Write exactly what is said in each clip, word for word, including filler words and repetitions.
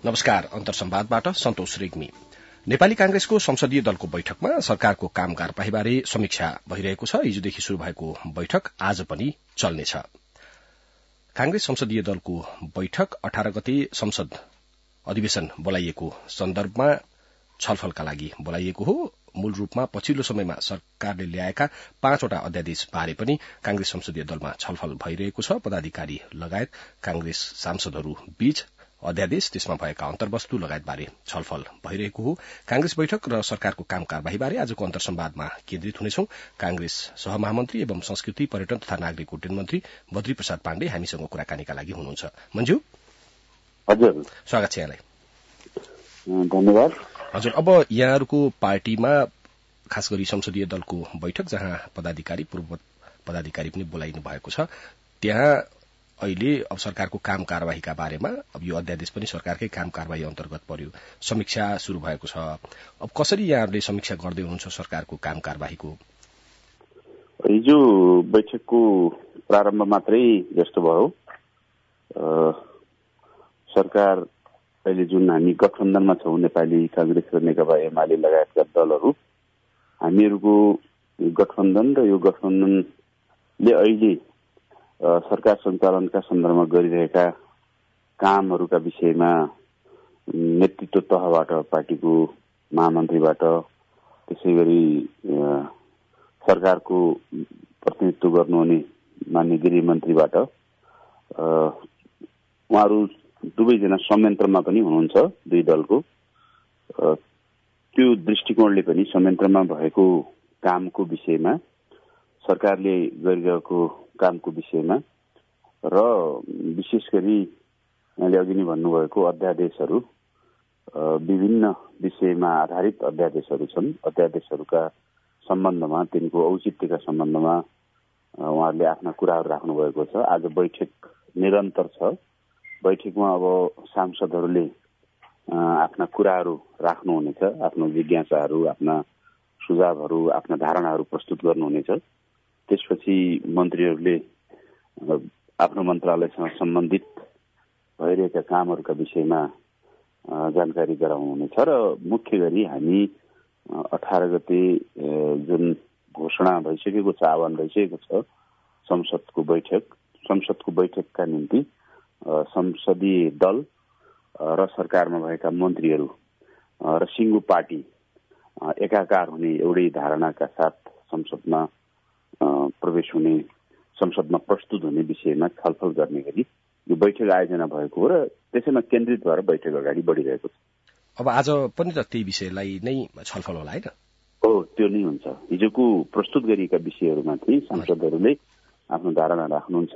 नमस्कार। अन्तर संवादबाट सन्तोष रेग्मी। नेपाली कांग्रेसको संसदीय दलको बैठकमा सरकारको काम कार्यवाहीबारे समीक्षा भइरहेको छ। हिजोदेखि शुरू भएको बैठक आज पनि चल्नेछ। कांग्रेस संसदीय दलको बैठक अठार गते संसद अधिवेशन बोलाइएको सन्दर्भमा छलफलका लागि बोलाइएको हो। मूल रूपमा पछिल्लो समयमा सरकारले ल्याएका पाँचवटा अध्यादेश बारे पनि कांग्रेस संसदीय दलमा छलफल भइरहेको छ। पदाधिकारी लगायत कांग्रेस सांसदहरू बीच अध्यादेश, त्यसमा भएका अन्तर्वस्तु लगायतबारे छलफल भइरहेको हो। कांग्रेस बैठक र सरकारको काम कार्यवाहीबारे आजको अन्तर संवादमा केन्द्रित हुनेछौं। कांग्रेस सहमहामन्त्री एवं संस्कृति, पर्यटन तथा नागरिक उड्डयन मन्त्री बद्री प्रसाद पाण्डे हामीसँग कुराकानीका लागि हुनुहुन्छ। मन्जु, हजुर, स्वागत छ यहाँलाई। धन्यवाद। हजुर, अब यहाँहरूको पार्टीमा खास गरी संसदीय दलको बैठक जहाँ पदाधिकारी पूर्व पदाधिकारी पनि बोलाइनु भएको छ, त्यहाँ अहिले अब सरकारको काम कार्यवाहीका बारेमा अब यो अध्यादेश पनि सरकारकै काम कार्यवाही अन्तर्गत पर्यो, समीक्षा शुरू भएको छ। अब कसरी यहाँहरूले समीक्षा गर्दै हुनुहुन्छ सरकारको काम कार्यवाहीको? हिजो बैठकको प्रारम्भ मात्रै जस्तो भयो। सरकार अहिले जुन हामी गठबन्धनमा छौं, नेपाली कांग्रेस र नेकपा एमाले लगायतका दलहरू, हामीहरूको गठबन्धन र यो गठबन्धनले अहिले सरकार सञ्चालनका सन्दर्भमा गरिरहेका कामहरूका विषयमा नेतृत्व तहबाट, पार्टीको महामन्त्रीबाट, त्यसै गरी सरकारको प्रतिनिधित्व गर्नुहुने माननीय गृहमन्त्रीबाट, उहाँहरू दुवैजना संयन्त्रमा पनि हुनुहुन्छ दुई दलको। त्यो दृष्टिकोणले पनि संयन्त्रमा भएको कामको विषयमा, सरकारले गरिरहेको कामको विषयमा र विशेष गरी यहाँले अघि नै भन्नुभएको अध्यादेशहरू, विभिन्न विषयमा आधारित अध्यादेशहरू छन्। अध्यादेशहरूका सम्बन्धमा, तिनको औचित्यका सम्बन्धमा उहाँहरूले आफ्ना कुराहरू राख्नुभएको छ। आज बैठक निरन्तर छ। बैठकमा अब सांसदहरूले आफ्ना कुराहरू राख्नुहुनेछ, आफ्नो जिज्ञासाहरू, आफ्ना सुझावहरू, आफ्ना धारणाहरू प्रस्तुत गर्नुहुनेछ। त्यसपछि मन्त्रीहरूले आफ्नो मन्त्रालयसँग सम्बन्धित भइरहेका कामहरूका विषयमा जानकारी गराउनुहुनेछ। र मुख्य गरी हामी अठार गते जुन घोषणा भइसकेको छ, आह्वान भइसकेको छ संसदको बैठक, संसदको बैठकका निम्ति संसदीय दल र सरकारमा भएका मन्त्रीहरू र सिङ्गो पार्टी एकाकार हुने एउटै धारणाका साथ संसदमा प्रवेश हुने, संसदमा प्रस्तुत हुने विषयमा छलफल गर्ने गरी यो बैठक आयोजना भएको हो र त्यसैमा केन्द्रित भएर बैठक अगाडि बढिरहेको छ। अब आज पनि त त्यही विषयलाई नै छलफल होला हैन? हो, त्यो नै हुन्छ। हिजोको प्रस्तुत गरिएका विषयहरूमाथि सांसदहरूले आफ्नो धारणा राख्नुहुन्छ।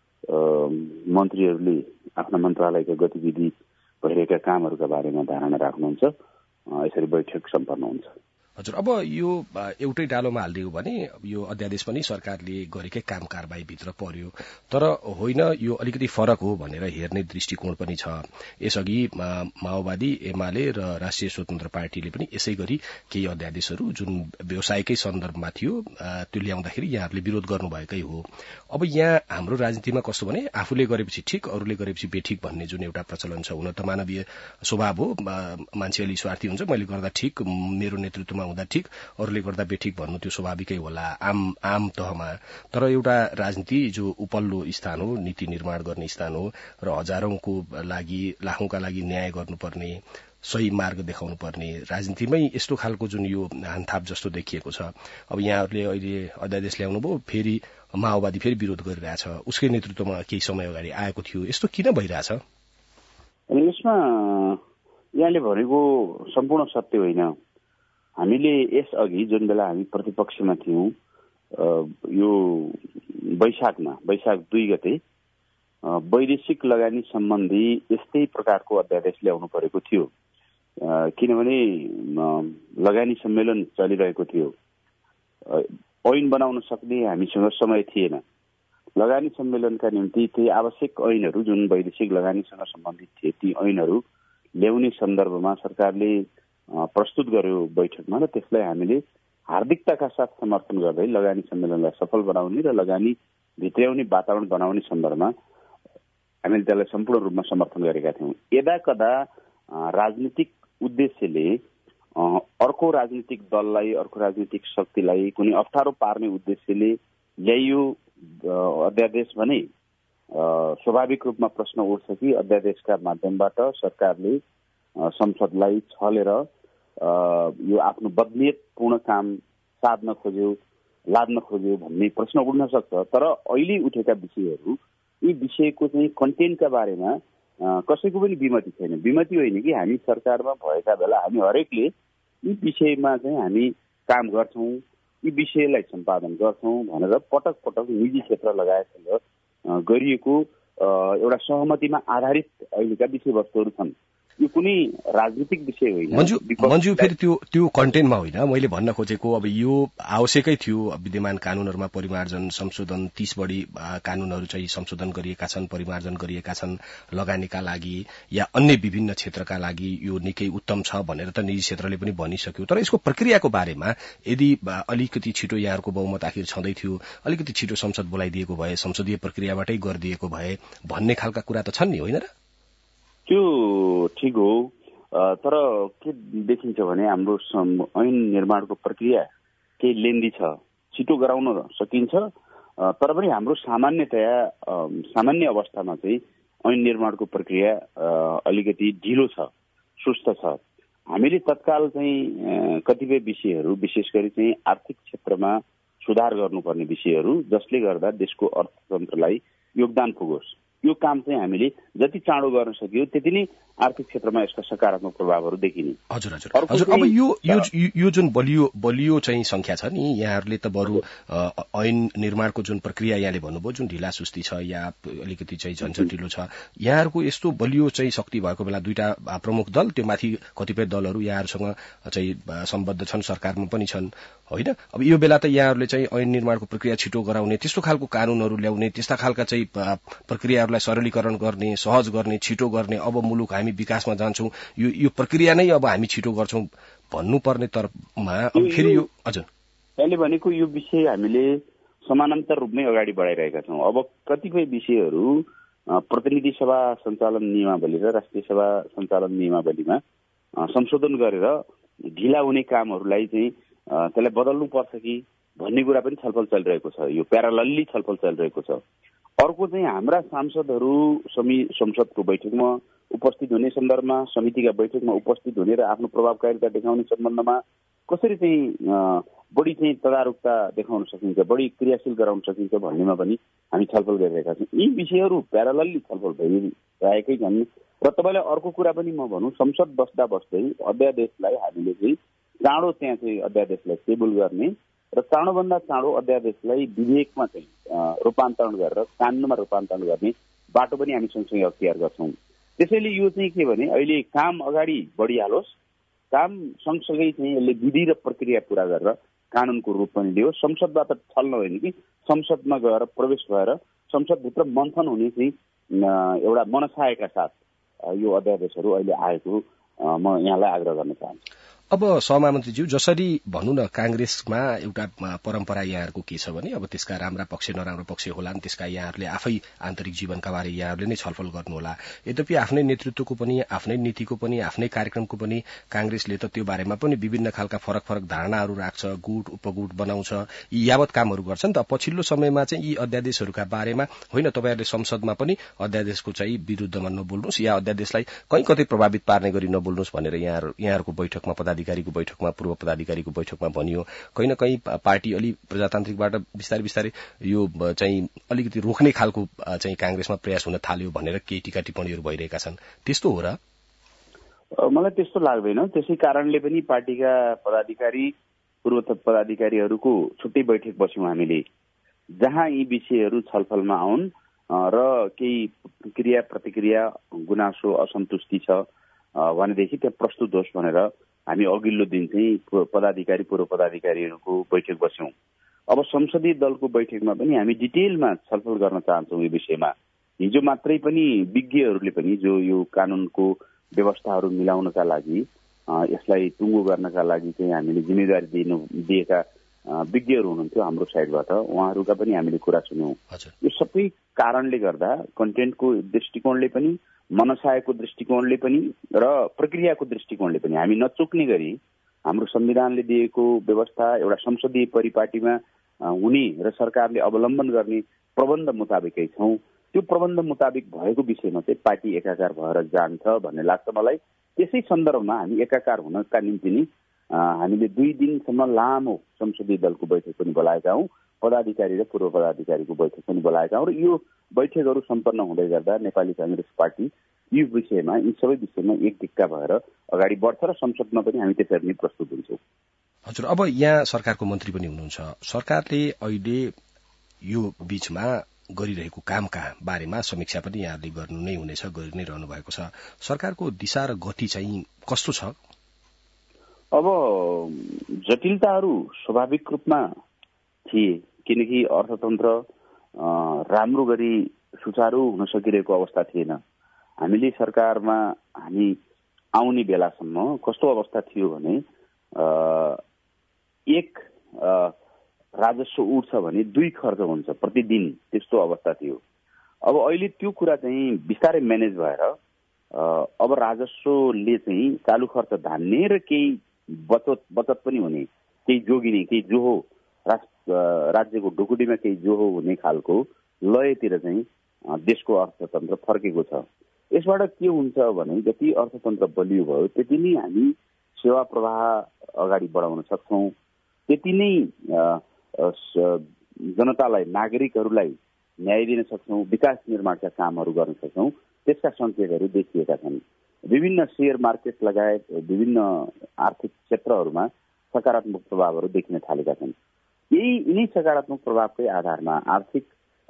मन्त्रीहरूले आफ्ना मन्त्रालयका गतिविधि भइरहेका कामहरूका बारेमा धारणा राख्नुहुन्छ। यसरी बैठक सम्पन्न हुन्छ। हजुर, अब यो एउटै डालोमा हालिदियो भने यो अध्यादेश पनि सरकारले गरेकै काम कारबाहीभित्र पर्यो, तर होइन यो अलिकति फरक हो भनेर हेर्ने दृष्टिकोण पनि छ। यसअघि माओवादी, एमाले र राष्ट्रिय स्वतन्त्र पार्टीले पनि यसै गरी केही अध्यादेशहरू जुन व्यवसायकै सन्दर्भमा थियो त्यो ल्याउँदाखेरि यहाँहरूले विरोध गर्नुभएकै हो। अब यहाँ हाम्रो राजनीतिमा कस्तो भने आफूले गरेपछि ठिक, अरूले गरेपछि बेठिक भन्ने जुन एउटा प्रचलन छ, हुन त मानवीय स्वभाव हो, मान्छे अलि स्वार्थी हुन्छ। मैले गर्दा ठिक, मेरो नेतृत्वमा हुँदा ठिक, अरूले गर्दा बेठिक भन्नु त्यो स्वाभाविकै होला आम आम तहमा। तर एउटा राजनीति जो उपल्लो स्थान हो, नीति निर्माण गर्ने स्थान हो र हजारौंको लागि, लाखौंका लागि न्याय गर्नुपर्ने, सही मार्ग देखाउनु पर्ने राजनीतिमै यस्तो खालको जुन यो हानथाप जस्तो देखिएको छ। अब यहाँहरूले अहिले अध्यादेश ल्याउनु भयो, फेरि माओवादी फेरि विरोध गरिरहेछ, उसकै नेतृत्वमा केही समय अगाडि आएको थियो। यस्तो किन भइरहेछ? यसमा यहाँले भनेको सम्पूर्ण सत्य होइन। हामीले यसअघि जुन बेला हामी प्रतिपक्षमा थियौं, यो वैशाखमा वैशाख दुई गते वैदेशिक लगानी सम्बन्धी यस्तै प्रकारको अध्यादेश ल्याउनु परेको थियो। किनभने लगानी सम्मेलन चलिरहेको थियो। ऐन बनाउन सक्ने हामीसँग समय थिएन। लगानी सम्मेलनका निम्ति ती आवश्यक ऐनहरू जुन वैदेशिक लगानीसँग सम्बन्धित थिए, ती ऐनहरू ल्याउने सन्दर्भमा सरकारले प्रस्तुत गर्यो बैठकमा, र त्यसलाई हामीले हार्दिकताका साथ समर्थन गर्दै लगानी सम्मेलनलाई सफल बनाउने र लगानी भित्र्याउने वातावरण बनाउने सन्दर्भमा हामीले त्यसलाई सम्पूर्ण रूपमा समर्थन गरेका थियौँ। यदा कदा राजनीतिक उद्देश्यले अर्को राजनीतिक दललाई अर्को राजनीतिक शक्तिलाई कुनै अप्ठ्यारो पार्ने उद्देश्यले ल्याइयो अध्यादेश भने स्वाभाविक रूपमा प्रश्न उठ्छ कि अध्यादेशका माध्यमबाट सरकारले संसदलाई छलेर यो आफ्नो बदनियतपूर्ण काम साध्न खोज्यो लाद्न खोज्यो भन्ने प्रश्न उठ्न सक्छ। तर अहिले उठेका विषयहरू यी विषयको चाहिँ कन्टेन्टका बारेमा कसैको पनि विमति छैन। विमति होइन कि हामी सरकारमा भएका बेला हामी हरेकले यी विषयमा चाहिँ हामी काम गर्छौँ, यी विषयलाई सम्पादन गर्छौँ भनेर पटक पटक निजी क्षेत्र लगायत गरिएको एउटा सहमतिमा आधारित अहिलेका विषयवस्तुहरू छन्। यो कुनै राजनीतिक विषय होइन। मन्जु मन्जु फेरि त्यो त्यो कन्टेन्टमा होइन, मैले भन्न खोजेको अब यो आवश्यकै थियो। विद्यमान कानूनहरूमा परिमार्जन संशोधन तीस बढी कानूनहरू चाहिँ संशोधन गरिएका छन्, परिमार्जन गरिएका छन् लगानीका लागि या अन्य विभिन्न क्षेत्रका लागि यो निकै उत्तम छ भनेर त निजी क्षेत्रले पनि भनिसक्यो। तर यसको प्रक्रियाको बारेमा यदि अलिकति छिटो यहाँहरूको बहुमत आखिर छँदै थियो, अलिकति छिटो संसद बोलाइदिएको भए, संसदीय प्रक्रियाबाटै गरिदिएको भए भन्ने खालका कुरा त छन् नि, होइन र? त्यो ठिक हो, तर के देखिन्छ भने हाम्रो ऐन निर्माणको प्रक्रिया केही लेन्दी छ। छिटो गराउन सकिन्छ, तर पनि हाम्रो सामान्यतया सामान्य अवस्थामा चाहिँ ऐन निर्माणको प्रक्रिया अलिकति ढिलो छ, सुस्त छ। हामीले तत्काल चाहिँ कतिपय विषयहरू विशेष गरी चाहिँ आर्थिक क्षेत्रमा सुधार गर्नुपर्ने विषयहरू जसले गर्दा देशको अर्थतन्त्रलाई योगदान पुगोस्, यो काम चाहिँ हामीले जति चाँडो गर्न सकियो त्यति नै आर्थिक क्षेत्रमा यसका सकारात्मक प्रभावहरू देखिने। हजुर हजुर हजुर अब यो यो यो जुन बलियो बलियो चाहिँ संख्या छ नि, यहाँहरूले त बरु ऐन निर्माणको जुन प्रक्रिया यहाँले भन्नुभयो जुन ढिला सुस्ती छ या अलिकति चाहिँ झन्झटिलो छ, यहाँहरूको यस्तो बलियो चाहिँ शक्ति भएको बेला दुईटा प्रमुख दल, त्यो माथि कतिपय दलहरू यहाँहरूसँग चाहिँ सम्बद्ध छन्, सरकारमा पनि छन्, होइन? अब यो बेला त यहाँहरूले चाहिँ ऐन निर्माणको प्रक्रिया छिटो गराउने, त्यस्तो खालको कानूनहरू ल्याउने, त्यस्ता खालका चाहिँ प्रक्रियाहरूलाई सरलीकरण गर्ने, सहज गर्ने, छिटो गर्ने, अब मुलुक हामी विकासमा जान्छौँ, यो यो प्रक्रिया नै अब हामी छिटो गर्छौँ भन्नुपर्ने तर्फमा अब फेरि यो हजुर मैले भनेको यो विषय हामीले समानान्तर रूपमै अगाडि बढाइरहेका छौँ। अब कतिपय विषयहरू प्रतिनिधि सभा सञ्चालन नियमावली र राष्ट्रिय सभा सञ्चालन नियमावलीमा संशोधन गरेर ढिला हुने कामहरूलाई चाहिँ त्यसलाई बदल्नु पर्छ कि भन्ने कुरा पनि छलफल चलिरहेको छ। यो प्यारालल्ली छलफल चलिरहेको छ। अर्को चाहिँ हाम्रा सांसदहरू समी संसदको बैठकमा उपस्थित हुने सन्दर्भमा, समितिका बैठकमा उपस्थित हुने र आफ्नो प्रभावकारिता देखाउने सम्बन्धमा कसरी चाहिँ बढी चाहिँ तदारुकता देखाउन सकिन्छ, बढी क्रियाशील गराउन सकिन्छ भन्नेमा पनि हामी छलफल गरिरहेका छौँ। यी विषयहरू प्यारालल्ली छलफल भइरहेकै छन्। र तपाईँलाई अर्को कुरा पनि म भनौँ, संसद बस्दा बस्दै अध्यादेशलाई हामीले चाहिँ चाँडो त्यहाँ चाहिँ अध्यादेशलाई टेबल गर्ने र चाँडोभन्दा चाँडो अध्यादेशलाई विधेयकमा चाहिँ रूपान्तरण गरेर कानुनमा रूपान्तरण गर्ने बाटो पनि हामी सँगसँगै अख्तियार गर्छौँ। त्यसैले यो चाहिँ के भने अहिले काम अगाडि बढिहालोस्, काम सँगसँगै चाहिँ यसले विधि र प्रक्रिया पूरा गरेर कानुनको रूप पनि लियो। संसदबाट छल्न होइन कि संसदमा गएर प्रवेश भएर संसदभित्र मन्थन हुने चाहिँ एउटा मनसायका साथ यो अध्यादेशहरू अहिले आएको म यहाँलाई आग्रह गर्न चाहन्छु। अब सहमन्त्रीज्यू, जसरी भनौँ न कांग्रेसमा एउटा परम्परा यहाँहरूको के छ भने अब त्यसका राम्रा पक्ष नराम्रो पक्ष होलान्, त्यसका यहाँहरूले आफै आन्तरिक जीवनका बारे यहाँहरूले नै छलफल गर्नुहोला। यद्यपि आफ्नै नेतृत्वको पनि, आफ्नै नीतिको पनि, आफ्नै कार्यक्रमको पनि कांग्रेसले त त्यो बारेमा पनि विभिन्न खालका फरक फरक धारणाहरू राख्छ, गुट उपगुट बनाउँछ, यी यावत कामहरू गर्छन्। त पछिल्लो समयमा चाहिँ यी अध्यादेशहरूका बारेमा होइन, तपाईँहरूले संसदमा पनि अध्यादेशको चाहिँ विरुद्धमा नबोल्नुहोस् या अध्यादेशलाई कहीँ कतै प्रभावित पार्ने गरी नबोल्नुहोस् भनेर यहाँ यहाँहरूको बैठकमा पदाधिकारीको बैठकमा पूर्व पदाधिकारीको बैठकमा भनियो। कहीँ न कहीँ पार्टी अलि प्रजातान्त्रिकबाट बिस्तारै बिस्तारै यो चाहिँ अलिकति रोक्ने खालको चाहिँ कांग्रेसमा प्रयास हुन थाल्यो भनेर केही टीका टिप्पणीहरू भइरहेका छन्। त्यस्तो हो र? मलाई त्यस्तो लाग्दैन। त्यसै कारणले पनि पार्टीका पदाधिकारी पूर्व पदाधिकारीहरूको छुट्टै बैठक बस्यौँ हामीले, जहाँ यी विषयहरू छलफलमा आउन् र केही क्रिया प्रतिक्रिया गुनासो असन्तुष्टि छ भनेदेखि त्यहाँ प्रस्तुत होस् भनेर हामी अघिल्लो दिन चाहिँ पदाधिकारी पूर्व पदाधिकारीहरूको बैठक बस्यौँ। अब संसदीय दलको बैठकमा पनि हामी डिटेलमा छलफल गर्न चाहन्छौँ यो विषयमा। हिजो मात्रै पनि विज्ञहरूले पनि जो यो कानुनको व्यवस्थाहरू मिलाउनका लागि, यसलाई टुङ्गो गर्नका लागि चाहिँ हामीले जिम्मेवारी दिनु दिएका विज्ञहरू हुनुहुन्थ्यो हाम्रो साइडबाट, उहाँहरूका पनि हामीले कुरा सुन्यौँ। यो सबै कारणले गर्दा कन्टेन्टको दृष्टिकोणले पनि मनसायको दृष्टिकोणले पनि र प्रक्रियाको दृष्टिकोणले पनि हामी नचुक्ने गरी हाम्रो संविधानले दिएको व्यवस्था एउटा संसदीय परिपाटीमा हुने र सरकारले अवलम्बन गर्ने प्रबन्ध मुताबिकै छौँ। त्यो प्रबन्ध मुताबिक भएको विषयमा चाहिँ पार्टी एकाकार भएर जान्छ भन्ने लाग्छ मलाई। त्यसै सन्दर्भमा हामी एकाकार हुनका निम्ति नि हामीले दुई दिनसम्म लामो संसदीय दलको बैठक पनि बोलाएका हौँ, पदाधिकारी र पूर्व पदाधिकारीको बैठक पनि बोलाएका हौँ र यो बैठकहरू सम्पन्न हुँदै गर्दा नेपाली कांग्रेस पार्टी यो विषयमा यी सबै विषयमा एक ढिक्का भएर अगाडि बढ्छ र संसदमा पनि हामी त्यसरी नै प्रस्तुत हुन्छौँ। हजुर, अब यहाँ सरकारको मन्त्री पनि हुनुहुन्छ। सरकारले अहिले यो बीचमा गरिरहेको कामका बारेमा समीक्षा पनि यहाँले गर्नु नै हुनेछ, गरि नै रहनु भएको छ। सरकारको दिशा र गति चाहिँ कस्तो छ? अब जटिलताहरू स्वाभाविक रूपमा थिए, किनकि अर्थतन्त्र राम्रो गरी सुचारू हुन सकिरहेको अवस्था थिएन। हामीले सरकारमा हामी आउने बेलासम्म कस्तो अवस्था थियो भने एक राजस्व उठ्छ भने दुई खर्च हुन्छ प्रतिदिन, त्यस्तो अवस्था थियो। अब अहिले त्यो कुरा चाहिँ बिस्तारै म्यानेज भएर अब राजस्वले चाहिँ चालु खर्च धान्ने र केही बचत बचत पनि हुने, केही जोगिने, केही जोहो राज्यको ढुकुटीमा केही जोहो हुने खालको लयतिर चाहिँ देशको अर्थतन्त्र फर्केको छ। यसबाट के हुन्छ भने जति अर्थतन्त्र बलियो भयो त्यति नै हामी सेवा प्रवाह अगाडि बढाउन सक्छौँ, त्यति नै जनतालाई, नागरिकहरूलाई न्याय दिन सक्छौँ, विकास निर्माणका कामहरू गर्न सक्छौँ। त्यसका सङ्केतहरू देखिएका छन्। विभिन्न सेयर मार्केट लगायत विभिन्न आर्थिक क्षेत्रहरूमा सकारात्मक प्रभावहरू देखिन थालेका छन्। यही यिनै सकारात्मक प्रभावकै आधारमा, आर्थिक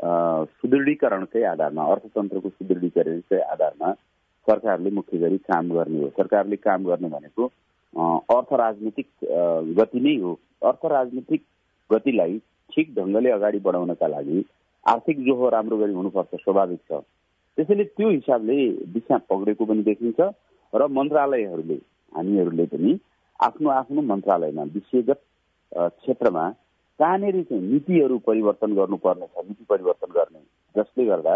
सुदृढीकरणकै आधारमा, अर्थतन्त्रको सुदृढीकरणकै आधारमा सरकारले मुख्य गरी काम गर्ने हो। सरकारले काम गर्ने भनेको अर्थ राजनीतिक गति नै हो। अर्थ राजनीतिक गतिलाई ठिक ढङ्गले अगाडि बढाउनका लागि आर्थिक जोहो राम्रो गरी हुनुपर्छ, स्वाभाविक छ। त्यसैले त्यो हिसाबले दिशा पक्रेको पनि देखिन्छ र मन्त्रालयहरूले, हामीहरूले पनि आफ्नो आफ्नो मन्त्रालयमा विषयगत क्षेत्रमा कहाँनिर चाहिँ नीतिहरू परिवर्तन गर्नुपर्ने छ, नीति परिवर्तन गर्ने, जसले गर्दा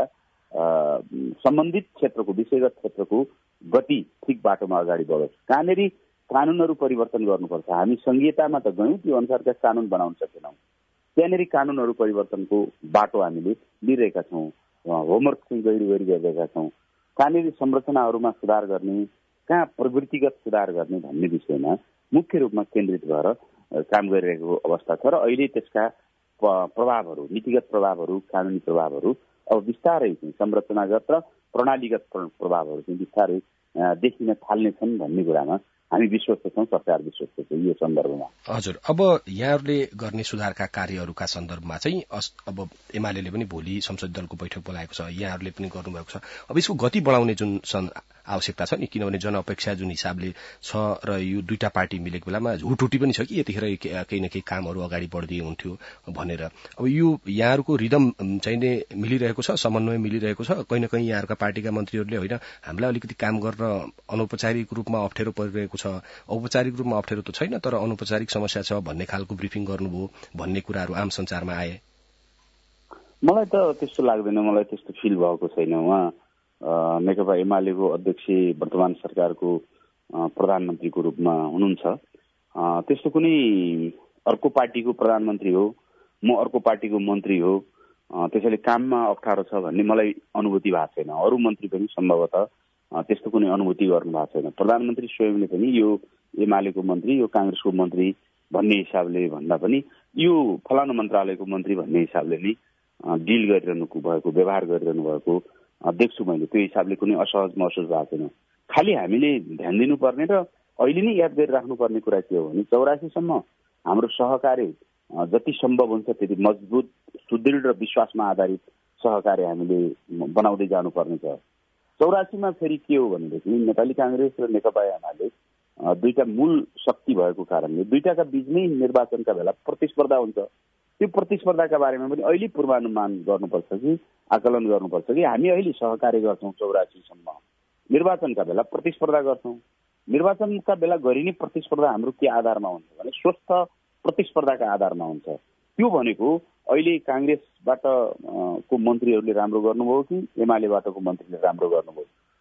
सम्बन्धित क्षेत्रको, विषयगत क्षेत्रको गति ठिक बाटोमा अगाडि बढोस्। कहाँनिर कानुनहरू परिवर्तन गर्नुपर्छ। हामी संघीयतामा त गयौँ, त्यो अनुसारका कानुन बनाउन सकेनौँ। त्यहाँनिर कानुनहरू परिवर्तनको बाटो हामीले लिइरहेका छौँ, होमवर्क चाहिँ गहिरो गरी गरिरहेका छौँ। कहाँनिर संरचनाहरूमा सुधार गर्ने, कहाँ प्रवृत्तिगत सुधार गर्ने भन्ने विषयमा मुख्य रूपमा केन्द्रित भएर काम गरिरहेको अवस्था छ र अहिले त्यसका प्रभावहरू, नीतिगत प्रभावहरू, कानुनी प्रभावहरू अब बिस्तारै चाहिँ संरचनागत र प्रणालीगत प्रभावहरू चाहिँ बिस्तारै देखिन थाल्नेछन् भन्ने कुरामा हामी विश्वस्त छौँ, सरकार विश्वस्त छ यो सन्दर्भमा। हजुर, अब यहाँहरूले गर्ने सुधारका कार्यहरूका सन्दर्भमा चाहिँ अब एमाले पनि भोलि संसदीय दलको बैठक बोलाएको छ, यहाँहरूले पनि गर्नुभएको छ। अब यसको गति बढाउने जुन आवश्यकता छ नि, किनभने जनअपेक्षा जुन हिसाबले छ र यो दुईटा पार्टी मिलेको बेलामा हुटुटी पनि छ कि यतिखेर केही न केही कामहरू अगाडि बढ्दिए हुन्थ्यो भनेर। अब यो यहाँहरूको रिदम चाहिँ नै मिलिरहेको छ, समन्वय मिलिरहेको छ। कहीँ न कहीँ यहाँहरूका पार्टीका मन्त्रीहरूले होइन हामीलाई अलिकति काम गर्न अनौपचारिक रूपमा अप्ठ्यारो परिरहेको छ, औपचारिक रूपमा अप्ठ्यारो त छैन तर अनौपचारिक समस्या छ भन्ने खालको ब्रिफिङ गर्नुभयो भन्ने कुराहरू आम सञ्चारमा आए। मलाई त त्यस्तो लाग्दैन, मलाई त्यस्तो फिल भएको छैन। उहाँ नेकपा एमालेको अध्यक्ष, वर्तमान सरकारको प्रधानमन्त्रीको रूपमा हुनुहुन्छ। त्यस्तो कुनै अर्को पार्टीको प्रधानमन्त्री हो, म अर्को पार्टीको मन्त्री हो, त्यसैले काममा अप्ठ्यारो छ भन्ने मलाई अनुभूति भएको छैन। अरू मन्त्री पनि सम्भवतः त्यस्तो कुनै अनुभूति गर्नु भएको छैन। प्रधानमन्त्री स्वयंले पनि यो एमालेको मन्त्री, यो काङ्ग्रेसको मन्त्री भन्ने हिसाबले भन्दा पनि यो फलानु मन्त्रालयको मन्त्री भन्ने हिसाबले नै डिल गरिरहनु भएको, व्यवहार गरिरहनु भएको देख्छु मैले। त्यो हिसाबले कुनै असहज महसुस भएको छैन। खालि हामीले ध्यान दिनुपर्ने र अहिले नै याद गरिराख्नुपर्ने कुरा के हो भने चौरासीसम्म हाम्रो सहकार्य जति सम्भव हुन्छ त्यति मजबुत, सुदृढ र विश्वासमा आधारित सहकार्य हामीले बनाउँदै जानुपर्ने छ। चौरासीमा फेरि के हो भनेदेखि नेपाली काङ्ग्रेस र नेकपा एमाले दुईटा मूल शक्ति भएको कारणले दुईटाका बीचमै निर्वाचनका बेला प्रतिस्पर्धा हुन्छ। त्यो प्रतिस्पर्धाका बारेमा पनि अहिले पूर्वानुमान गर्नुपर्छ कि आकलन गर्नुपर्छ कि हामी अहिले सहकार्य गर्छौँ चौरासीसम्म, निर्वाचनका बेला प्रतिस्पर्धा गर्छौँ। निर्वाचनका बेला गरिने प्रतिस्पर्धा हाम्रो के आधारमा हुन्छ भने स्वस्थ प्रतिस्पर्धाका आधारमा हुन्छ। त्यो भनेको अहिले काङ्ग्रेसबाट को मन्त्रीहरूले राम्रो गर्नुभयो कि एमालेबाटको मन्त्रीले राम्रो गर्नुभयो,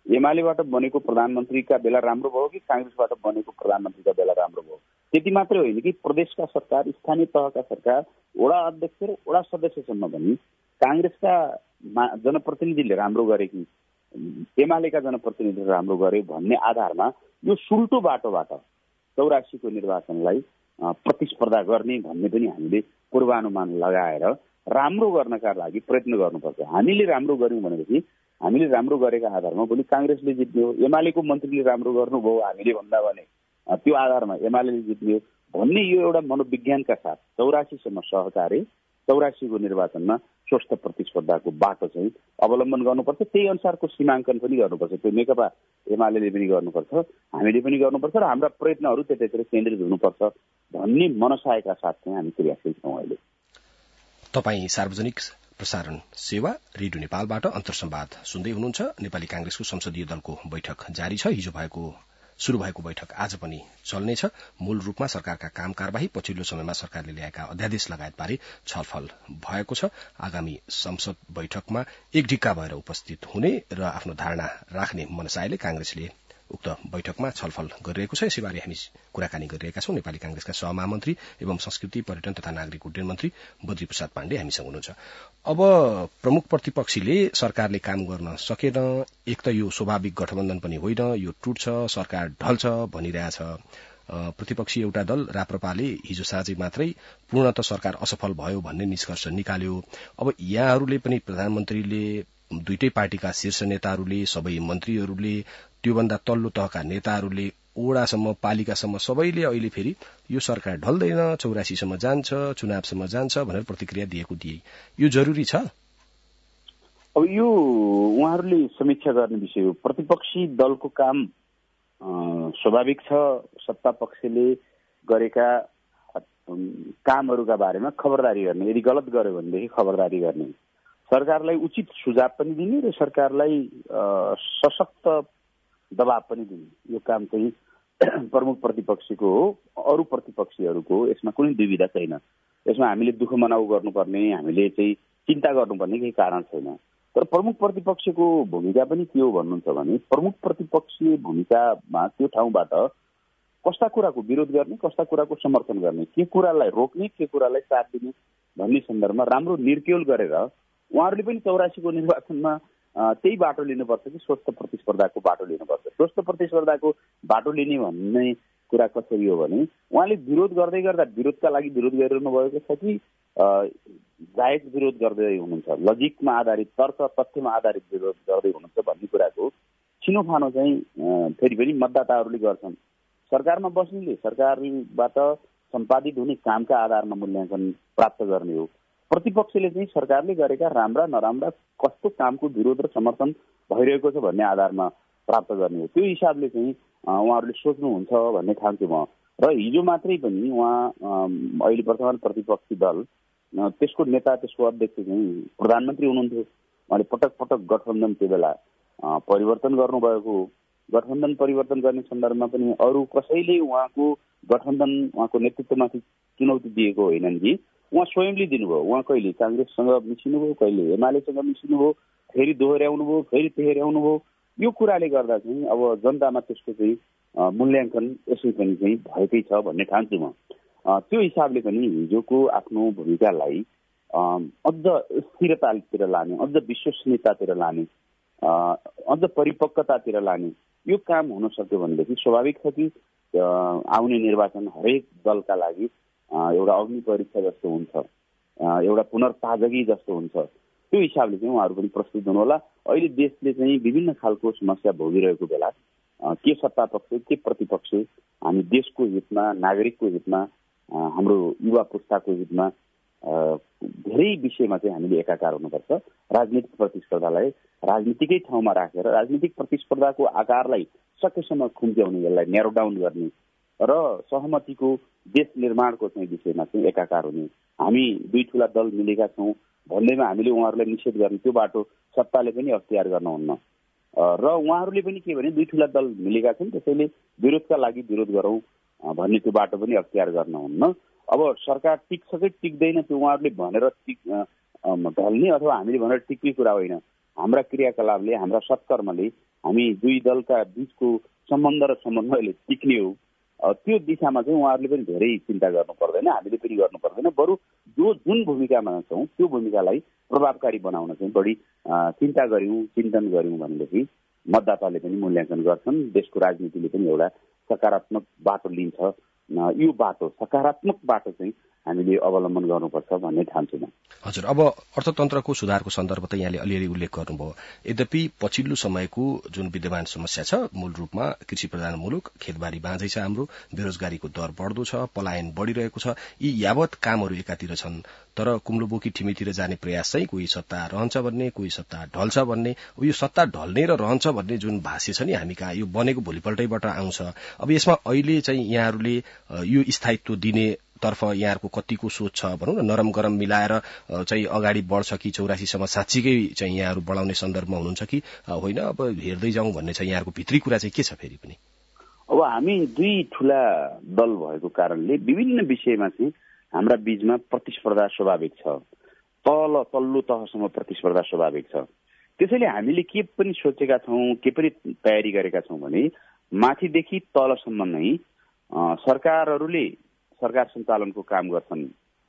एमालेबाट बनेको प्रधानमन्त्रीका बेला राम्रो भयो कि काङ्ग्रेसबाट बनेको प्रधानमन्त्रीका बेला राम्रो भयो। त्यति मात्रै होइन कि प्रदेशका सरकार, स्थानीय तहका सरकार, वडा अध्यक्ष र वडा सदस्यसम्म पनि काङ्ग्रेसका जनप्रतिनिधिले राम्रो गरे कि एमालेका जनप्रतिनिधिले राम्रो गरे भन्ने आधारमा यो सुल्टो बाटोबाट चौरासीको निर्वाचनलाई प्रतिस्पर्धा गर्ने भन्ने पनि हामीले पूर्वानुमान लगाएर राम्रो गर्नका लागि प्रयत्न गर्नुपर्छ। हामीले राम्रो गर्यौँ भनेपछि हामीले राम्रो गरेका आधारमा भोलि काङ्ग्रेसले जित्यो, एमालेको मन्त्रीले राम्रो गर्नुभयो हामीले भन्दा भने त्यो आधारमा एमाले जित्यो भन्ने यो एउटा मनोविज्ञानका साथ चौरासीसम्म सहकार्य, चौरासीको निर्वाचनमा स्वस्थ प्रतिस्पर्धाको बाटो चाहिँ अवलम्बन गर्नुपर्छ। त्यही अनुसारको सीमाङ्कन पनि गर्नुपर्छ। त्यो नेकपा एमाले पनि गर्नुपर्छ, हामीले पनि गर्नुपर्छ र हाम्रा प्रयत्नहरू त्यतैतिर केन्द्रित हुनुपर्छ भन्ने मनसायका साथ चाहिँ हामी क्रियाशील छौँ। अहिले तपाईँ सार्वजनिक प्रसारण सेवा रेडियो नेपालबाट अन्तर्संवाद सुन्दै हुनुहुन्छ। नेपाली कांग्रेसको संसदीय दलको बैठक जारी छ। हिजो भएको शुरू भएको बैठक आज पनि चल्नेछ। मूल रूपमा सरकारका काम कारबाही, पछिल्लो समयमा सरकारले ल्याएका अध्यादेश लगायतबारे छलफल भएको छ। आगामी संसद बैठकमा एक ढिक्का भएर उपस्थित हुने र आफ्नो धारणा राख्ने मनसायले कांग्रेसले उक्त बैठकमा छलफल गरिरहेको छ। यसैबारे हामी कुराकानी गरिरहेका छौं। नेपाली कांग्रेसका सहमहामन्त्री एवं संस्कृति, पर्यटन तथा नागरिक उड्डयन मन्त्री बद्री प्रसाद पाण्डे हामीसँग हुनुहुन्छ। अब प्रमुख प्रतिपक्षीले सरकारले काम गर्न सकेन, एक त यो स्वाभाविक गठबन्धन पनि होइन, यो टुट्छ, सरकार ढल्छ भनिरहेछ। प्रतिपक्षी एउटा दल राप्रपाले हिजो साँझै मात्रै पूर्णतः सरकार असफल भयो भन्ने निष्कर्ष निकाल्यो। अब यहाँहरूले पनि प्रधानमन्त्रीले, दुईटै पार्टीका शीर्ष नेताहरूले, सबै मन्त्रीहरूले, त्योभन्दा तल्लो तहका नेताहरूले, ओडासम्म पालिकासम्म सबैले अहिले फेरि यो सरकार ढल्दैन, चौरासीसम्म जान्छ, चुनावसम्म जान्छ भनेर प्रतिक्रिया दिएको दिए। यो जरुरी छ? अब यो उहाँहरूले समीक्षा गर्ने विषय हो। प्रतिपक्षी दलको काम स्वाभाविक छ। सत्ता पक्षले गरेका कामहरूका बारेमा खबरदारी गर्ने, यदि गलत गर्यो भनेदेखि खबरदारी गर्ने, सरकारलाई उचित सुझाव पनि दिने र सरकारलाई सशक्त दबाव पनि दिने, यो काम चाहिँ प्रमुख प्रतिपक्षीको हो। अरू प्रतिपक्षीहरूको यसमा कुनै दुविधा छैन। यसमा हामीले दुःख मनाउ गर्नुपर्ने, हामीले चाहिँ चिन्ता गर्नुपर्ने केही कारण छैन। तर प्रमुख प्रतिपक्षको भूमिका पनि के हो भन्नुहुन्छ भने, प्रमुख प्रतिपक्षीय भूमिकामा त्यो ठाउँबाट कस्ता कुराको विरोध गर्ने, कस्ता कुराको समर्थन गर्ने, के कुरालाई रोक्ने, के कुरालाई साथ दिने भन्ने सन्दर्भमा राम्रो निर्क्योल गरेर उहाँहरूले पनि चौरासीको निर्वाचनमा त्यही बाटो लिनुपर्छ कि स्वस्थ प्रतिस्पर्धाको बाटो लिनुपर्छ। स्वस्थ प्रतिस्पर्धाको बाटो लिने भन्ने कुरा कसरी हो भने, उहाँले विरोध गर्दै गर्दा विरोधका लागि विरोध गरिरहनु भएको छ कि जायज विरोध गर्दै हुनुहुन्छ, लजिकमा आधारित, तर्क तथ्यमा आधारित विरोध गर्दै हुनुहुन्छ भन्ने कुराको छिनोफानो चाहिँ फेरि पनि मतदाताहरूले गर्छन्। सरकारमा बस्नेले सरकारबाट सम्पादित हुने कामका आधारमा मूल्याङ्कन प्राप्त गर्ने हो। प्रतिपक्षले चाहिँ सरकारले गरेका राम्रा नराम्रा कस्तो कामको विरोध र समर्थन भइरहेको छ भन्ने आधारमा प्राप्त गर्ने हो। त्यो हिसाबले चाहिँ उहाँहरूले सोच्नुहुन्छ भन्ने ठान्छु म। र हिजो मात्रै पनि उहाँ अहिले वर्तमान प्रतिपक्षी दल, त्यसको नेता, त्यसको अध्यक्ष चाहिँ प्रधानमन्त्री हुनुहुन्थ्यो। उहाँले पटक पटक गठबन्धन त्यो बेला परिवर्तन गर्नुभएको, गठबन्धन परिवर्तन गर्ने सन्दर्भमा पनि अरू कसैले उहाँको गठबन्धन, उहाँको नेतृत्वमाथि चुनौती दिएको होइनन् कि उहाँ स्वयंले दिनुभयो। उहाँ कहिले काङ्ग्रेससँग मिसिनुभयो, कहिले एमालेसँग मिसिनुभयो, फेरि दोहोऱ्याउनुभयो, फेरि तेह्र्याउनुभयो। यो कुराले गर्दा चाहिँ अब जनतामा त्यसको चाहिँ मूल्याङ्कन यसै पनि चाहिँ भएकै छ भन्ने ठान्छु म। त्यो हिसाबले पनि हिजोको आफ्नो भूमिकालाई अझ स्थिरतातिर लाने, अझ विश्वसनीयतातिर लाने, अझ परिपक्वतातिर लाने यो काम हुन सक्यो भनेदेखि स्वाभाविक छ कि आउने निर्वाचन हरेक दलका लागि एउटा अग्नि परीक्षा जस्तो हुन्छ, एउटा पुनर्ताजगी जस्तो हुन्छ। त्यो हिसाबले चाहिँ उहाँहरू पनि प्रस्तुत हुनुहोला। अहिले देशले चाहिँ विभिन्न खालको समस्या भोगिरहेको बेला के सत्ता पक्ष, के प्रतिपक्ष, हामी देशको हितमा, नागरिकको हितमा, हाम्रो युवा पुस्ताको हितमा धेरै विषयमा चाहिँ हामीले एकाकार हुनुपर्छ। राजनीतिक प्रतिस्पर्धालाई राजनीतिकै ठाउँमा राखेर राजनीतिक प्रतिस्पर्धाको आकारलाई सकेसम्म खुम्च्याउने, यसलाई न्यारो डाउन गर्ने र सहमतिको देश निर्माणको चाहिँ विषयमा चाहिँ एकाकार हुने। हामी दुई ठुला दल मिलेका छौँ भन्दैमा हामीले उहाँहरूलाई निषेध गर्ने त्यो बाटो सत्ताले पनि अख्तियार गर्नुहुन्न। र उहाँहरूले पनि के भने दुई ठुला दल मिलेका छन् त्यसैले विरोधका लागि विरोध गरौँ भन्ने त्यो बाटो पनि अख्तियार गर्नुहुन्न। अब सरकार टिक्छ कि टिक्दैन त्यो उहाँहरूले भनेर टिक ढल्ने अथवा हामीले भनेर टिक्ने कुरा होइन। हाम्रा क्रियाकलापले, हाम्रा सत्कर्मले हामी दुई दलका बीचको सम्बन्ध र समन्वयले टिक्ने हो, त्यो दिशामा चाहिँ उहाँहरूले पनि धेरै चिन्ता गर्नु पर्दैन, हामीले पनि गर्नु पर्दैन। बरु जो जुन भूमिकामा छौँ त्यो भूमिकालाई प्रभावकारी बनाउन चाहिँ बढी चिन्ता गऱ्यौँ, चिन्तन गऱ्यौँ भनेदेखि मतदाताले पनि मूल्याङ्कन गर्छन्, देशको राजनीतिले पनि एउटा सकारात्मक बाटो लिन्छ। यो बाटो सकारात्मक बाटो चाहिँ हामीले अवलम्बन गर्नुपर्छ भन्ने ठान्छु म। हजुर, अब अर्थतन्त्रको सुधारको सन्दर्भ त यहाँले अलिअलि उल्लेख गर्नुभयो। यद्यपि पछिल्लो समयको जुन विद्यमान समस्या छ, मूल रूपमा कृषि प्रधान मुलुक, खेतबारी बाँझै छ हाम्रो, बेरोजगारीको दर बढ्दो छ, पलायन बढ़िरहेको छ, यी यावत कामहरू एकातिर छन्, तर कुम्लोबोकी ठिमीतिर जाने प्रयास चाहिँ कोही सत्ता रहन्छ भन्ने, कोही सत्ता ढल्छ भन्ने, यो सत्ता ढल्ने र रहन्छ भन्ने जुन भाष्य छ नि हामी कहाँ, यो बनेको भोलिपल्टैबाट आउँछ। अब यसमा अहिले चाहिँ यहाँहरूले यो स्थायित्व दिने तर्फ यहाँहरूको कतिको सोच छ भनौँ न, नरम गरम मिलाएर चाहिँ अगाडि बढ्छ कि चौरासीसम्म साँच्चीकै चाहिँ यहाँहरू बढाउने सन्दर्भमा हुनुहुन्छ कि होइन अब हेर्दै जाउँ भन्ने छ, यहाँहरूको भित्री कुरा चाहिँ के छ फेरि पनि? अब हामी दुई ठूला दल भएको कारणले विभिन्न विषयमा चाहिँ हाम्रा बीचमा प्रतिस्पर्धा स्वाभाविक छ, तल तल्लो तहसम्म प्रतिस्पर्धा स्वाभाविक छ। त्यसैले हामीले के पनि सोचेका छौँ, के पनि तयारी गरेका छौँ भने माथिदेखि तलसम्म नै सरकारहरूले सरकार सञ्चालनको काम गर्छन्,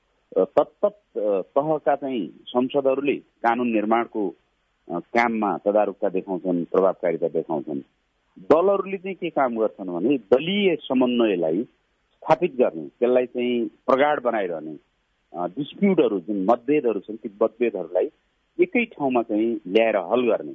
तत्तत तहका चाहिँ संसदहरूले कानून निर्माणको काममा तदारुकता देखाउँछन्, प्रभावकारिता देखाउँछन्। दलहरूले चाहिँ के काम गर्छन् भने दलीय समन्वयलाई स्थापित गर्ने, त्यसलाई चाहिँ प्रगाढ बनाइरहने, डिस्प्युटहरू जुन मतभेदहरू छन् ती मतभेदहरूलाई एकै ठाउँमा चाहिँ ल्याएर हल गर्ने।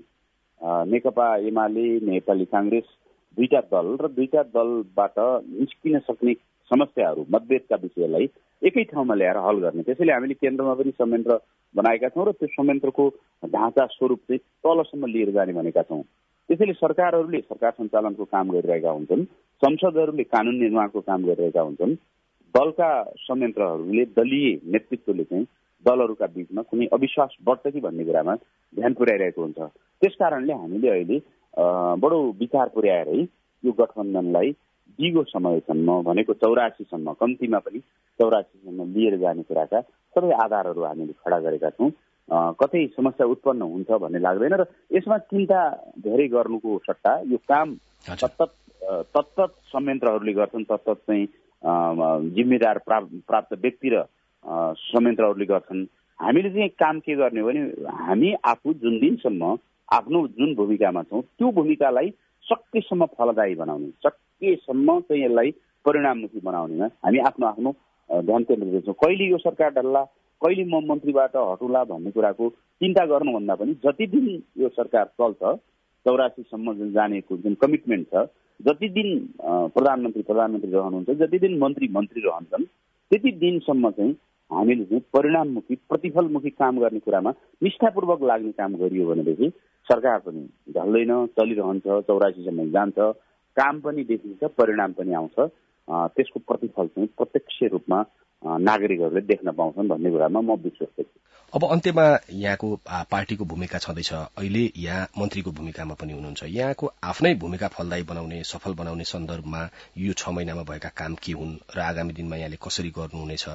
नेकपा एमाले, नेपाली कांग्रेस दुईटा दल र दुईटा दलबाट निस्किन सक्ने समस्याहरू, मतभेदका विषयलाई एकै ठाउँमा ल्याएर हल गर्ने। त्यसैले हामीले केन्द्रमा पनि संयन्त्र बनाएका छौँ र त्यो संयन्त्रको ढाँचा स्वरूप चाहिँ तलसम्म लिएर जाने भनेका छौँ। त्यसैले सरकारहरूले सरकार सञ्चालनको काम गरिरहेका हुन्छन्, संसदहरूले कानून निर्माणको काम गरिरहेका हुन्छन्, दलका संयन्त्रहरूले दलीय नेतृत्वले चाहिँ दलहरूका बीचमा कुनै अविश्वास बढ्छ कि भन्ने कुरामा ध्यान पुर्याइरहेको हुन्छ। त्यसकारणले हामीले अहिले बडो विचार पुर्याएरै यो गठबन्धनलाई दिगो समयसम्म भनेको चौरासीसम्म, कम्तीमा पनि चौरासीसम्म लिएर जाने कुराका सबै आधारहरू हामीले खडा गरेका छौँ। कतै समस्या उत्पन्न हुन्छ भन्ने लाग्दैन र यसमा चिन्ता धेरै गर्नुको सट्टा यो काम तत्तत तत्तत संयन्त्रहरूले गर्छन्, तत्तत चाहिँ जिम्मेदार प्राप्त व्यक्ति र संयन्त्रहरूले गर्छन्। हामीले चाहिँ काम के गर्ने हो भने हामी आफू जुन दिनसम्म आफ्नो जुन भूमिकामा छौँ त्यो भूमिकालाई सकेसम्म फलदायी बनाउने, सकेसम्म चाहिँ यसलाई परिणाममुखी बनाउनेमा हामी आफ्नो आफ्नो ध्यान केन्द्रित छौँ। कहिले यो सरकार ढल्ला, कहिले म मन्त्रीबाट हटुला भन्ने कुराको चिन्ता गर्नुभन्दा पनि जति दिन यो सरकार चल्छ, चौरासीसम्म जुन जानेको जुन कमिटमेन्ट छ, जति दिन प्रधानमन्त्री प्रधानमन्त्री रहनुहुन्छ, जति दिन मन्त्री मन्त्री रहन्छन्, त्यति दिनसम्म चाहिँ हामीले चाहिँ परिणाममुखी प्रतिफलमुखी काम गर्ने कुरामा निष्ठापूर्वक लाग्ने काम गरियो भनेदेखि सरकार पनि ढल्दैन, चलिरहन्छ, चौरासीसम्म जान्छ, काम पनि देखिन्छ, परिणाम पनि आउँछ। त्यसको प्रतिफल चाहिँ प्रत्यक्ष रूपमा नागरिकहरूले देख्न पाउँछन् भन्ने कुरामा म विश्वास गर्छु। अब अन्त्यमा यहाँको पार्टीको भूमिका छँदैछ, अहिले यहाँ मन्त्रीको भूमिकामा पनि हुनुहुन्छ, यहाँको आफ्नै भूमिका फलदायी बनाउने, सफल बनाउने सन्दर्भमा यो छ महिनामा भएका काम के हुन् र आगामी दिनमा यहाँले कसरी गर्नुहुनेछ?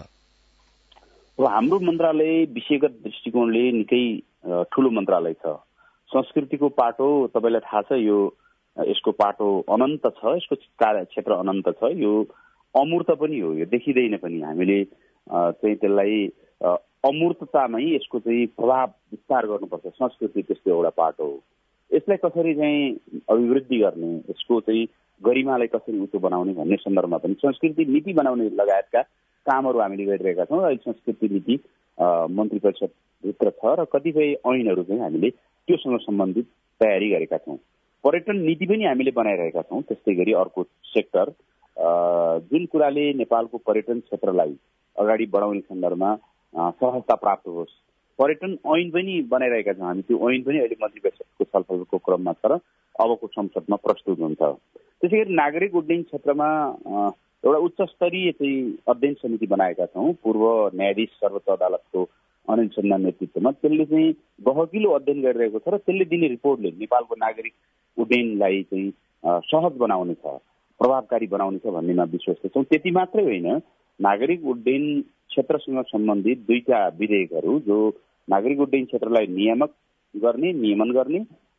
अब हाम्रो मन्त्रालय विषयगत दृष्टिकोणले निकै ठूलो मन्त्रालय छ। संस्कृतिको पाटो तपाईँलाई थाहा छ, यो यसको पाटो अनन्त छ, यसको कार्यक्षेत्र अनन्त छ, यो अमूर्त पनि हो, यो देखिँदैन पनि। हामीले चाहिँ त्यसलाई अमूर्ततामै यसको चाहिँ प्रभाव विस्तार गर्नुपर्छ। संस्कृति त्यस्तो एउटा पाटो हो, यसलाई कसरी चाहिँ अभिवृद्धि गर्ने, यसको चाहिँ गरिमालाई कसरी उच्च बनाउने भन्ने सन्दर्भमा पनि संस्कृति नीति बनाउने लगायतका कामहरू हामीले गरिरहेका छौँ। अहिले संस्कृति नीति मन्त्री परिषदभित्र छ र कतिपय ऐनहरू चाहिँ हामीले त्योसँग सम्बन्धित तयारी गरेका छौँ। पर्यटन नीति पनि हामीले बनाइरहेका छौँ। त्यस्तै गरी अर्को सेक्टर जुन कुराले नेपालको पर्यटन क्षेत्रलाई अगाडि बढाउने सन्दर्भमा सहजता प्राप्त होस्, पर्यटन ऐन पनि बनाइरहेका छौँ हामी। त्यो ऐन पनि अहिले मन्त्री परिषदको छलफलको क्रममा छ र अबको संसदमा प्रस्तुत हुन्छ। त्यसै गरी नागरिक उड्डयन क्षेत्रमा एउटा उच्च स्तरीय चाहिँ अध्ययन समिति बनाएका छौँ पूर्व न्यायाधीश सर्वोच्च अदालतको अनिल शर्मा नेतृत्वमा। त्यसले चाहिँ गहकिलो अध्ययन गरिरहेको छ र त्यसले दिने रिपोर्टले नेपालको नागरिक उड्डयनलाई चाहिँ सहज बनाउने छ, प्रभावकारी बनाउने छ भन्नेमा विश्वास गर्छौँ। त्यति मात्रै होइन, नागरिक उड्डयन क्षेत्रसँग सम्बन्धित दुईटा विधेयकहरू जो नागरिक उड्डयन क्षेत्रलाई नियामक गर्ने, नियमन गर्ने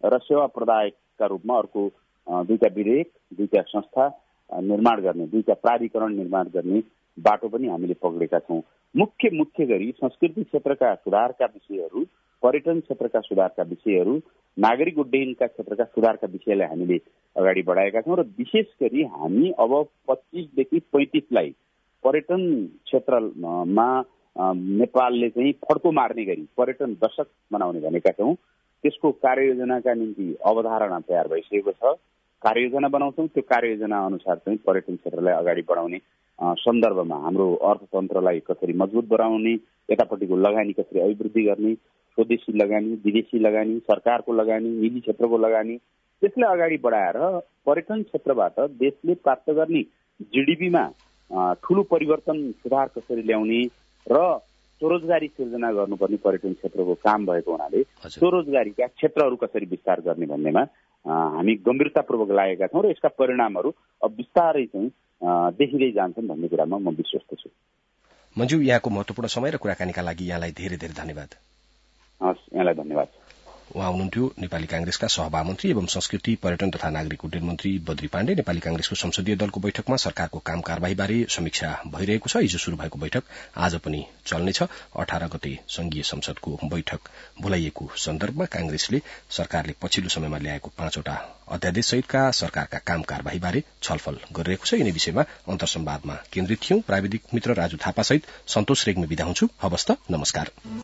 र सेवा प्रदायकका रूपमा अर्को दुईटा विधेयक, दुईटा संस्था निर्माण गर्ने, दुईटा प्राधिकरण निर्माण गर्ने बाटो पनि हामीले पक्रेका छौँ। मुख्य मुख्य गरी संस्कृति क्षेत्रका सुधारका विषयहरू, पर्यटन क्षेत्रका सुधारका विषयहरू, नागरिक उड्डयनका क्षेत्रका सुधारका विषयलाई हामीले अगाडि बढाएका छौँ र विशेष गरी हामी अब पच्चीसदेखि पैंतिसलाई पर्यटन क्षेत्रमा नेपालले चाहिँ फड्को मार्ने गरी पर्यटन दशक मनाउने भनेका छौँ। त्यसको कार्ययोजनाका निम्ति अवधारणा तयार भइसकेको छ। कार्ययोजना बनाउँछौँ, त्यो कार्ययोजना अनुसार चाहिँ पर्यटन क्षेत्रलाई अगाडि बढाउने सन्दर्भमा हाम्रो अर्थतन्त्रलाई कसरी मजबुत बनाउने, यतापट्टिको लगानी कसरी अभिवृद्धि गर्ने, स्वदेशी लगानी, विदेशी लगानी, सरकारको लगानी, निजी क्षेत्रको लगानी, त्यसलाई अगाडि बढाएर पर्यटन क्षेत्रबाट देशले प्राप्त गर्ने जीडीपीमा ठूलो परिवर्तन, सुधार कसरी ल्याउने र स्वरोजगारी सिर्जना गर्नुपर्ने पर्यटन क्षेत्रको काम भएको हुनाले स्वरोजगारीका क्षेत्रहरू कसरी विस्तार गर्ने भन्नेमा हामी गम्भीरतापूर्वक लागेका छौँ र यसका परिणामहरू अब बिस्तारै चाहिँ देखिँदै जान्छन् भन्ने कुरामा म विश्वस्त छु। मञ्जु, यहाँको महत्वपूर्ण समय र कुराकानीका लागि यहाँलाई धेरै धेरै धन्यवाद। हस्, यहाँलाई धन्यवाद। उहाँ हुनुहुन्थ्यो नेपाली कांग्रेसका सहमन्त्री एवं संस्कृति, पर्यटन तथा नागरिक उड्डयन मन्त्री बद्री पाण्डे। नेपाली कांग्रेसको संसदीय दलको बैठकमा सरकारको काम कारबाहीबारे समीक्षा भइरहेको छ। हिजो शुरू भएको बैठक आज पनि चल्नेछ। अठार गते संघीय संसदको बैठक बोलाइएको सन्दर्भमा कांग्रेसले सरकारले पछिल्लो समयमा ल्याएको पाँचवटा अध्यादेश सहितका सरकारका काम कारबाहीबारे छलफल गरिरहेको छ। यिनै विषयमा अन्तर्संवादमा केन्द्रित थियौं। प्राविधिक मित्र राजु थापा सहित सन्तोष रेग्मी बिदा हुन्छु। हवस् त, नमस्कार।